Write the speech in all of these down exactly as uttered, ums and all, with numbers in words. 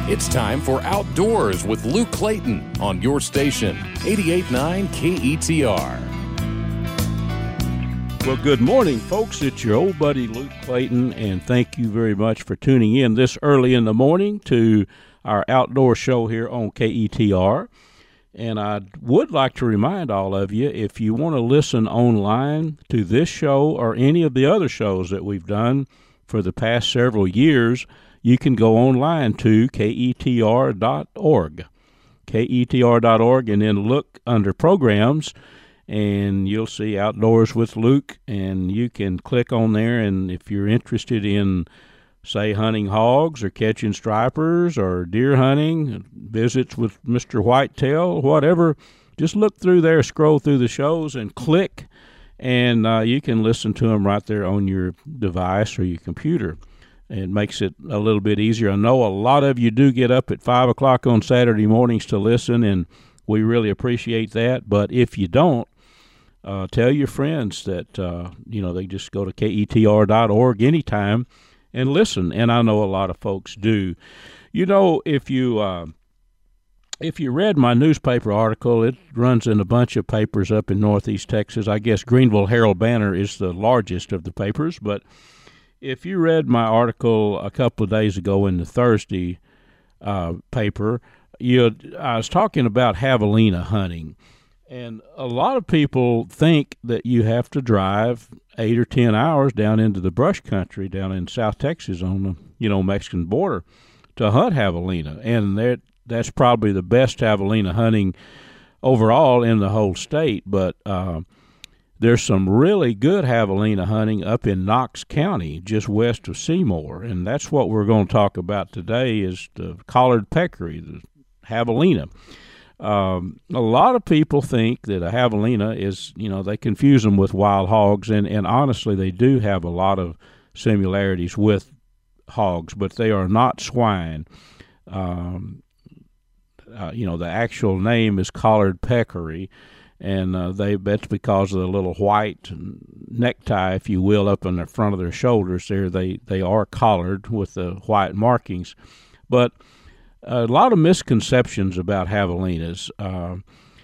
It's time for Outdoors with Luke Clayton on your station, eighty-eight point nine K E T R. Well, good morning, folks. It's your old buddy Luke Clayton, and thank you very much for tuning in this early in the morning to our outdoor show here on K E T R. And I would like to remind all of you, if you want to listen online to this show or any of the other shows that we've done for the past several years, you can go online to K E T R dot org, K E T R dot org, and then look under programs, and you'll see Outdoors with Luke, and you can click on there, and if you're interested in, say, hunting hogs or catching stripers or deer hunting, visits with Mister Whitetail, whatever, just look through there, scroll through the shows, and click, and uh, you can listen to them right there on your device or your computer. It makes it a little bit easier. I know a lot of you do get up at five o'clock on Saturday mornings to listen, and we really appreciate that. But if you don't, uh, tell your friends that, uh, you know, they just go to K E T R dot org anytime and listen. And I know a lot of folks do. You know, if you uh, if you read my newspaper article, it runs in a bunch of papers up in Northeast Texas. I guess Greenville Herald-Banner is the largest of the papers, but if you read my article a couple of days ago in the Thursday uh, paper, you I was talking about javelina hunting, and a lot of people think that you have to drive eight or ten hours down into the brush country down in South Texas on the you know Mexican border to hunt javelina, and that that's probably the best javelina hunting overall in the whole state, but uh, there's some really good javelina hunting up in Knox County, just west of Seymour, and that's what we're going to talk about today is the collared peccary, the javelina. Um, a lot of people think that a javelina is, you know, they confuse them with wild hogs, and, and honestly they do have a lot of similarities with hogs, but they are not swine. Um, uh, you know, the actual name is collared peccary. And uh, they that's because of the little white necktie, if you will, up in the front of their shoulders there. They, they are collared with the white markings. But a lot of misconceptions about javelinas. Uh,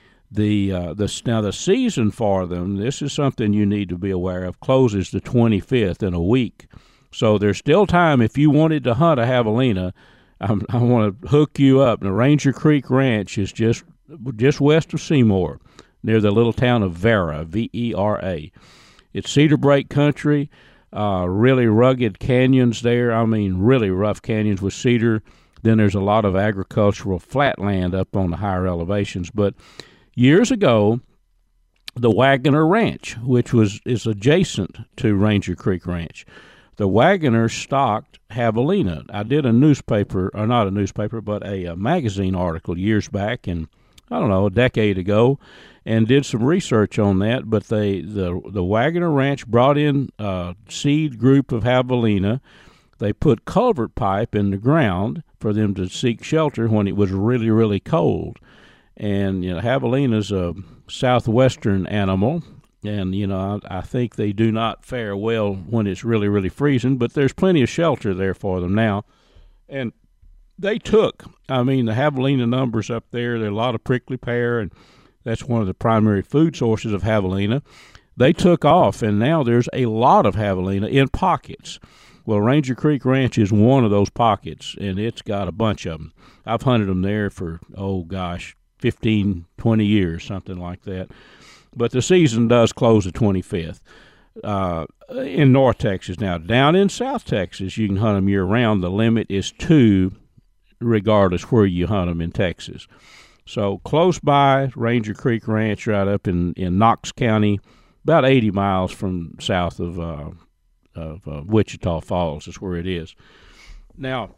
the, uh, the Now, the season for them, this is something you need to be aware of, closes the twenty-fifth in a week. So there's still time if you wanted to hunt a javelina. I'm, I want to hook you up. The Ranger Creek Ranch is just just west of Seymour, near the little town of Vera, V E R A. It's cedar brake country, uh, really rugged canyons there. I mean, really rough canyons with cedar. Then there's a lot of agricultural flatland up on the higher elevations. But years ago, the Wagoner Ranch, which was is adjacent to Ranger Creek Ranch, the Wagoner stocked javelina. I did a newspaper, or not a newspaper, but a, a magazine article years back, and I don't know, a decade ago, and did some research on that. But they, the the Wagoner Ranch brought in a seed group of javelina. They put culvert pipe in the ground for them to seek shelter when it was really, really cold. And, you know, javelina's a southwestern animal, and, you know, I, I think they do not fare well when it's really, really freezing, but there's plenty of shelter there for them now. And they took, I mean, the javelina numbers up there, there are a lot of prickly pear, and that's one of the primary food sources of javelina. They took off, and now there's a lot of javelina in pockets. Well, Ranger Creek Ranch is one of those pockets, and it's got a bunch of them. I've hunted them there for, oh gosh, fifteen, twenty years, something like that. But the season does close the twenty-fifth. Uh, in North Texas. Now, down in South Texas, you can hunt them year-round. The limit is two, regardless where you hunt them in Texas. So close by, Ranger Creek Ranch right up in, in Knox County, about eighty miles from south of uh, of uh, Wichita Falls is where it is. Now,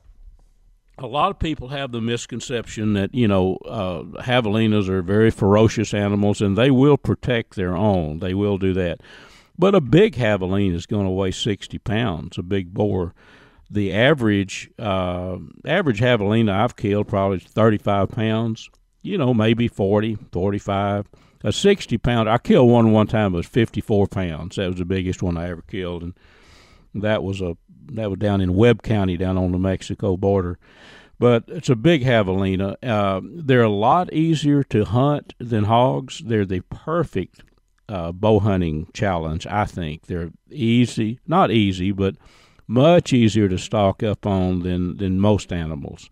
a lot of people have the misconception that, you know, uh, javelinas are very ferocious animals, and they will protect their own. They will do that. But a big javelina is going to weigh sixty pounds, a big boar. The average uh, average javelina I've killed probably thirty-five pounds, you know, maybe forty, forty-five. A sixty pounder, I killed one one time, it was fifty-four pounds. That was the biggest one I ever killed, and that was a that was down in Webb County, down on the Mexico border. But it's a big javelina. Uh, they're a lot easier to hunt than hogs. They're the perfect uh, bow hunting challenge, I think. They're easy, not easy, but much easier to stalk up on than, than most animals.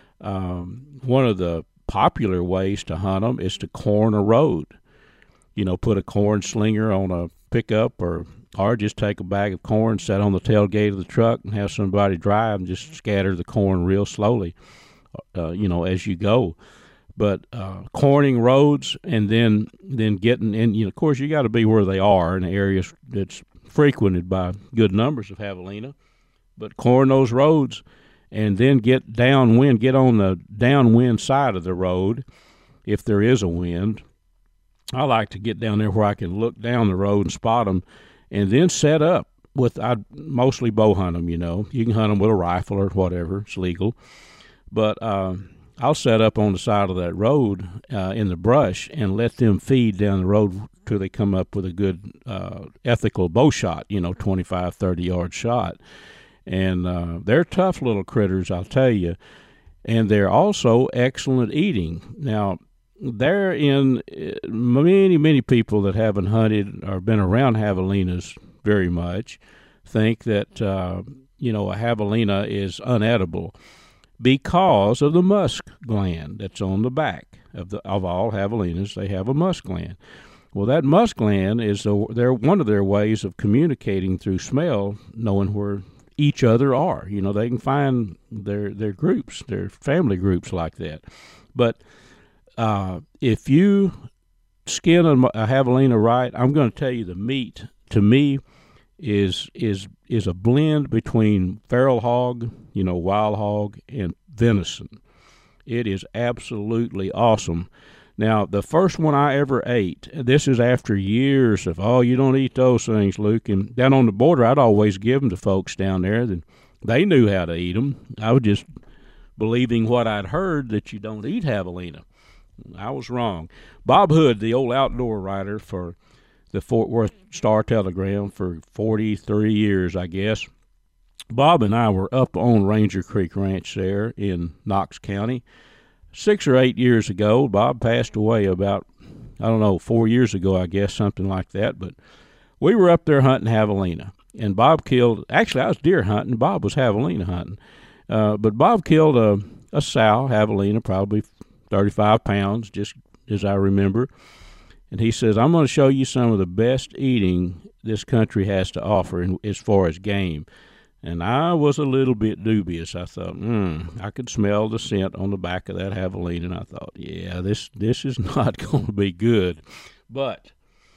Um, one of the popular ways to hunt them is to corn a road. You know, put a corn slinger on a pickup, or or just take a bag of corn, set on the tailgate of the truck, and have somebody drive and just scatter the corn real slowly, uh, you know, as you go. But uh, corning roads and then then getting in, you know, of course, you got to be where they are in areas that's frequented by good numbers of javelina. But corn those roads and then get downwind, get on the downwind side of the road if there is a wind. I like to get down there where I can look down the road and spot them, and then set up with, I mostly bow hunt them, you know. You can hunt them with a rifle or whatever. It's legal. But uh, I'll set up on the side of that road uh, in the brush and let them feed down the road till they come up with a good uh, ethical bow shot, you know, twenty-five, thirty-yard shot. And uh, they're tough little critters, I'll tell you. And they're also excellent eating. Now, they're in many, many people that haven't hunted or been around javelinas very much think that, uh, you know, a javelina is unedible because of the musk gland that's on the back of the of all javelinas. They have a musk gland. Well, that musk gland is the, they're one of their ways of communicating through smell, knowing where each other are. You know, they can find their their groups, their family groups like that. But uh, if you skin a, a javelina right, I'm going to tell you the meat, to me, is is is a blend between feral hog, you know, wild hog, and venison. It is absolutely awesome. Now, the first one I ever ate, this is after years of, oh, you don't eat those things, Luke. And down on the border, I'd always give them to folks down there. That they knew how to eat them. I was just believing what I'd heard, that you don't eat javelina. I was wrong. Bob Hood, the old outdoor writer for the Fort Worth Star-Telegram for forty-three years, I guess. Bob and I were up on Ranger Creek Ranch there in Knox County. Six or eight years ago, Bob passed away about, I don't know, four years ago, I guess, something like that. But we were up there hunting javelina. And Bob killed, actually, I was deer hunting. Bob was javelina hunting. Uh, but Bob killed a, a sow, javelina, probably thirty-five pounds, just as I remember. And he says, I'm going to show you some of the best eating this country has to offer in, as far as game. And I was a little bit dubious. I thought, hmm, I could smell the scent on the back of that javelina, and I thought, yeah, this this is not going to be good. But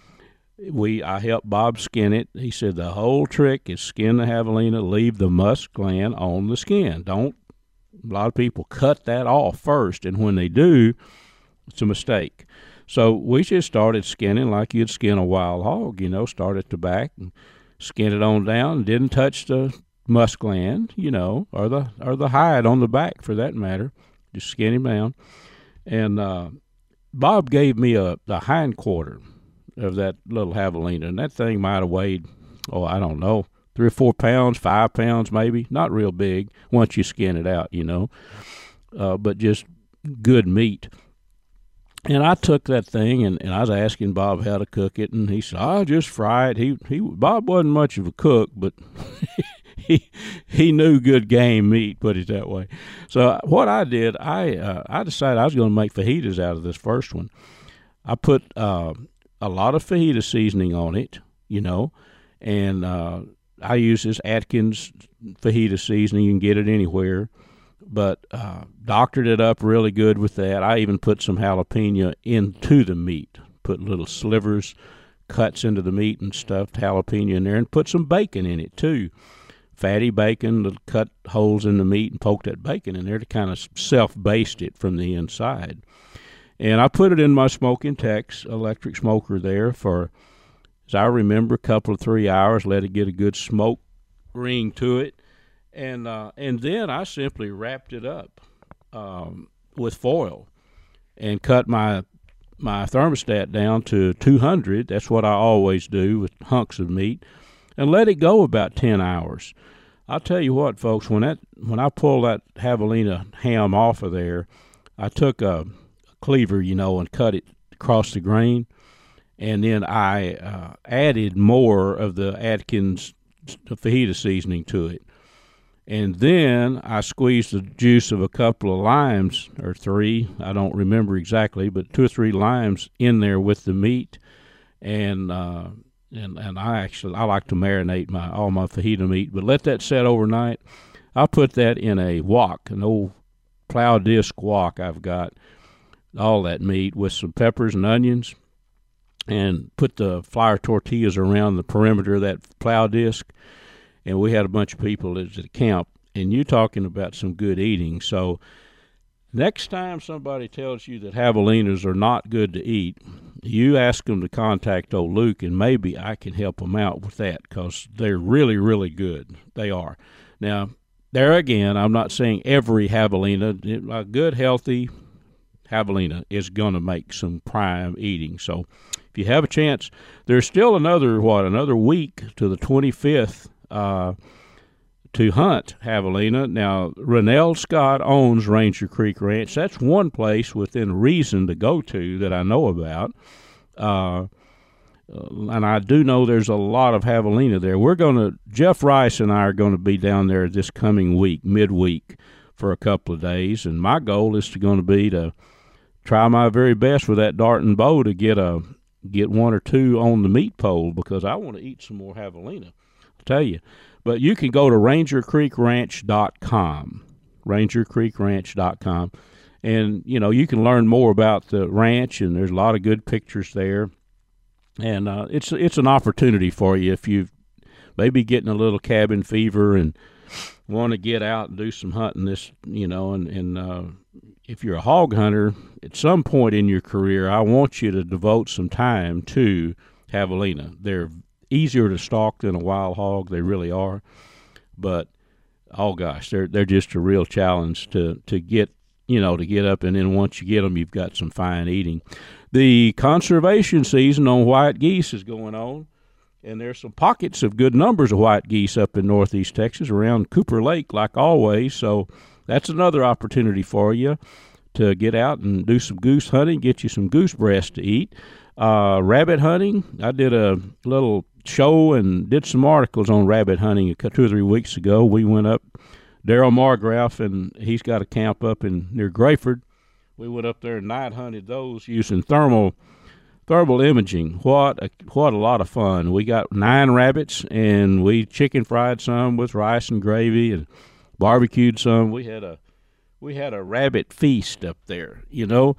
we, I helped Bob skin it. He said the whole trick is skin the javelina, leave the musk gland on the skin. Don't, a lot of people cut that off first, and when they do, it's a mistake. So we just started skinning like you'd skin a wild hog, you know, start at the back and skin it on down, and didn't touch the musk gland, you know, or the or the hide on the back for that matter. Just skin him down. And uh, Bob gave me a the hind quarter of that little javelina, and that thing might have weighed, oh, I don't know, three or four pounds, five pounds maybe. Not real big once you skin it out, you know, uh, but just good meat. And I took that thing, and, and I was asking Bob how to cook it, and he said, "I'll just fry it." He he Bob wasn't much of a cook, but he he knew good game meat, put it that way. So what I did, I uh, I decided I was going to make fajitas out of this first one. I put uh, a lot of fajita seasoning on it, you know, and uh, I use this Atkins fajita seasoning. You can get it anywhere. But uh, doctored it up really good with that. I even put some jalapeno into the meat, put little slivers, cuts into the meat and stuffed jalapeno in there, and put some bacon in it too. Fatty bacon, little cut holes in the meat and poke that bacon in there to kind of self-baste it from the inside. And I put it in my Smokin' Tex electric smoker there for, as I remember, a couple of three hours, let it get a good smoke ring to it. And uh, and then I simply wrapped it up um, with foil and cut my my thermostat down to two hundred. That's what I always do with hunks of meat, and let it go about ten hours. I'll tell you what, folks, when that when I pulled that javelina ham off of there, I took a cleaver, you know, and cut it across the grain, and then I uh, added more of the Atkins fajita seasoning to it. And then I squeezed the juice of a couple of limes, or three, I don't remember exactly, but two or three limes in there with the meat. And uh, and and I actually, I like to marinate my all my fajita meat, but let that set overnight. I'll put that in a wok, an old plow disc wok I've got, all that meat with some peppers and onions, and put the flour tortillas around the perimeter of that plow disc. And we had a bunch of people at the camp, and you're talking about some good eating. So next time somebody tells you that javelinas are not good to eat, you ask them to contact old Luke, and maybe I can help them out with that, because they're really, really good. They are. Now, there again, I'm not saying every javelina, a good, healthy javelina is going to make some prime eating. So if you have a chance, there's still another, what, another week to the twenty-fifth uh, to hunt javelina. Now, Rennell Scott owns Ranger Creek Ranch. That's one place within reason to go to that I know about. Uh, and I do know there's a lot of javelina there. We're going to, Jeff Rice and I are going to be down there this coming week, midweek, for a couple of days. And my goal is to going to be to try my very best with that dart and bow to get a get one or two on the meat pole, because I want to eat some more javelina. I'll tell you. But you can go to ranger creek ranch dot com, ranger creek ranch dot com, and, you know, you can learn more about the ranch, and there's a lot of good pictures there. And uh, it's it's an opportunity for you if you've maybe getting a little cabin fever and want to get out and do some hunting this, you know, and, and uh, if you're a hog hunter, at some point in your career, I want you to devote some time to javelina. They're easier to stalk than a wild hog. They really are. But, oh gosh, they're they're just a real challenge to, to get, you know, to get up, and then once you get them, you've got some fine eating. The conservation season on white geese is going on, and there's some pockets of good numbers of white geese up in northeast Texas around Cooper Lake, like always. So that's another opportunity for you to get out and do some goose hunting, get you some goose breast to eat. Uh, rabbit hunting, I did a little show and did some articles on rabbit hunting two or three weeks ago. We went up, Daryl Margraf, and he's got a camp up in near Grayford. We went up there and night hunted those using thermal thermal imaging. What a, what a lot of fun. We got nine rabbits, and we chicken fried some with rice and gravy and barbecued some. We had a we had a rabbit feast up there, you know.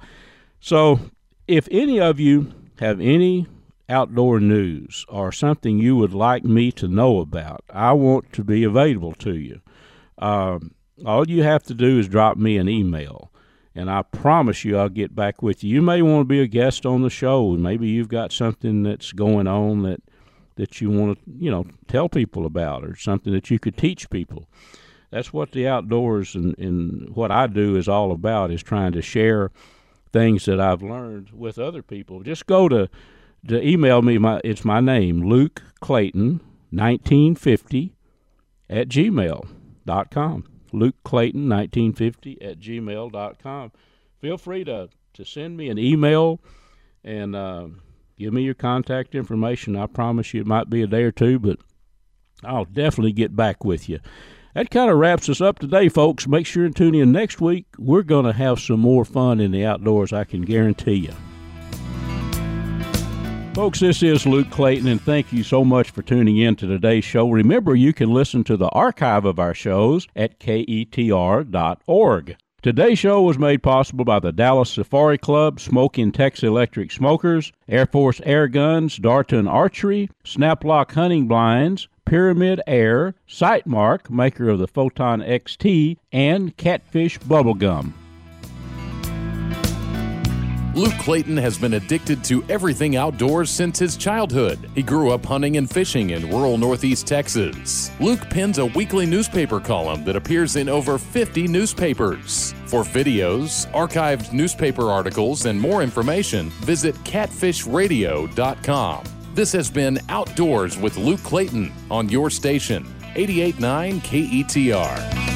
So if any of you have any outdoor news or something you would like me to know about, I want to be available to you. Um, all you have to do is drop me an email, and I promise you I'll get back with you. You may want to be a guest on the show. Maybe you've got something that's going on that, that you want to, you know, tell people about, or something that you could teach people. That's what the outdoors and, and what I do is all about, is trying to share things that I've learned with other people. Just go to, to email me. My It's my name, Luke Clayton, nineteen fifty at gmail dot com. Luke Clayton, nineteen fifty at gmail dot com. Feel free to, to send me an email and uh, give me your contact information. I promise you it might be a day or two, but I'll definitely get back with you. That kind of wraps us up today, folks. Make sure and tune in next week. We're going to have some more fun in the outdoors, I can guarantee you. Folks, this is Luke Clayton, and thank you so much for tuning in to today's show. Remember, you can listen to the archive of our shows at K E T R dot org. Today's show was made possible by the Dallas Safari Club, Smoking Tex Electric Smokers, Air Force Air Guns, Darton Archery, Snaplock Hunting Blinds, Pyramid Air, Sightmark, maker of the Photon X T, and Catfish Bubblegum. Luke Clayton has been addicted to everything outdoors since his childhood. He grew up hunting and fishing in rural northeast Texas. Luke pens a weekly newspaper column that appears in over fifty newspapers. For videos, archived newspaper articles, and more information, visit catfish radio dot com. This has been Outdoors with Luke Clayton on your station, eighty-eight point nine K E T R.